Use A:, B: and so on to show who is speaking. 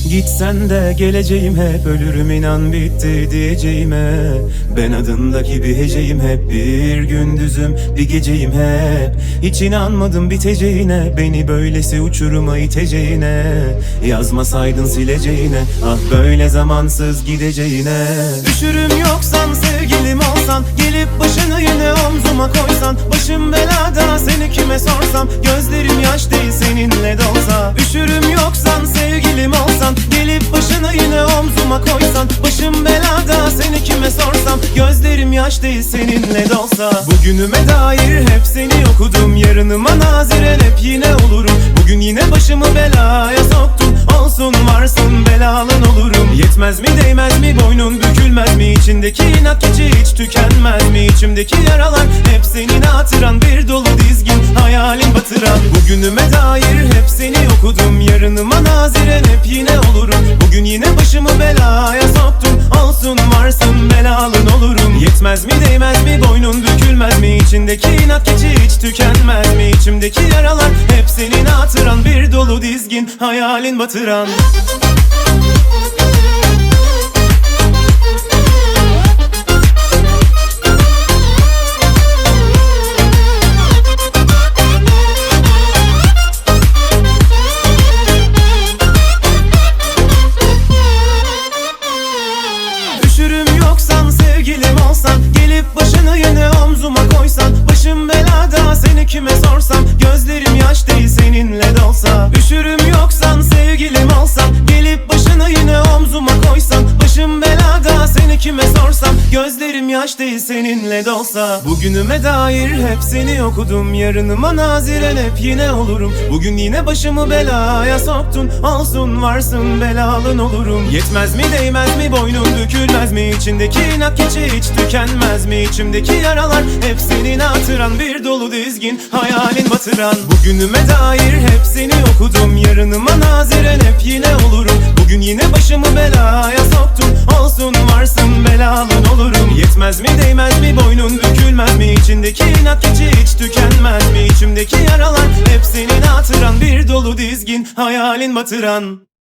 A: Gitsen de geleceğim hep, ölürüm inan bitti diyeceğime. Ben adındaki bir heceyim hep, bir gündüzüm bir geceyim hep. Hiç inanmadım biteceğine, beni böylesi uçuruma iteceğine. Yazmasaydın sileceğine, ah böyle zamansız gideceğine. Düşürüm yoksan, sevgilim olsan, gelip başını yine omzuma koysan. Başım belada, seni kime sorsam, gözlerim yaş değil seninle dolsa. Üşürüm yoksan, sevgilim olsan, gelip başını yine omzuma koysan. Başım belada, seni kime sorsam, gözlerim yaş değil seninle dolsa. Bugünüme dair hep seni okudum, yarınıma naziren hep yine olurum. Bugün yine başımı belaya soktun, olsun varsın belalın olurum. Yetmez mi değmez mi, boynun bükülmez mi, içindeki inat keçi hiç tükenmez mi? İçimdeki yaralar hep senin hatıran, bir dolu dizgin hayalin batıran. Bugünüme dair hep seni okudum, yarınıma naziren hep yine olurum. Bugün yine başımı belaya soktun, olsun varsın belalın olurum. Yetmez mi değmez mi, boynun bükülmez mi, içindeki inat keçi hiç tükenmez mi? İçimdeki yaralar hep senin hatıran, bir dolu dizgin hayalin batıran. Sevgilim olsan, gelip başını yine omzuma koysan. Başım belada, seni kime sorsam, gözlerim yaş değil seninle dolsa. Üşürüm yoksan, sevgilim olsan, gelip başını yine omzuma koysan. Başım belada, seni kime sorsam, gözlerim yaş değil seninle dolsa. Bugünüme dair hep seni okudum, yarınıma naziren hep yine olurum. Bugün yine başımı belaya soktun, olsun varsın belalın olurum. Yetmez mi değmez mi, boynun bükülmez mi, içindeki inat keçi hiç tükenmez mi? İçimdeki yaralar hep senin hatıran, bir dolu dizgin hayalin batıran. Bugünüme dair hep seni okudum, yarınıma naziren hep yine olurum. Bugün yine başımı belaya soktun, olsun varsın belalın olurum. Yetmez mi değmez mi, boynun bükülmez mi, içindeki inat keçi hiç tükenmez mi? İçimdeki yaralar hep senin hatıran, bir dolu dizgin hayalin batıran.